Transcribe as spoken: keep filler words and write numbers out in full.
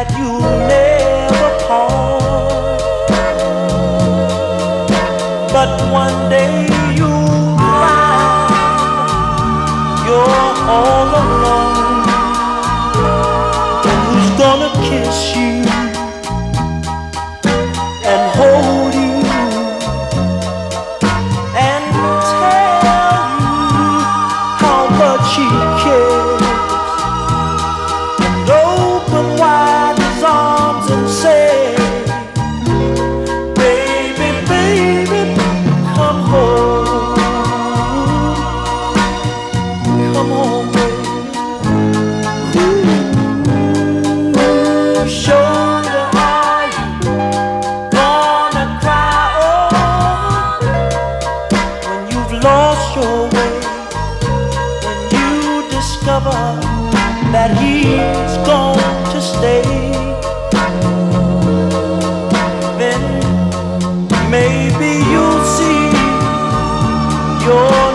that you'll never part. But one day you'll find you're all alone. And who's gonna kiss you and hold you and tell you how much he cares, and open wide his arms and say, baby, baby, come home, come home, baby. Ooh, shoulder, are you gonna cry? Oh, when you've lost your way, when you discover that he's going to stay, then maybe you'll see your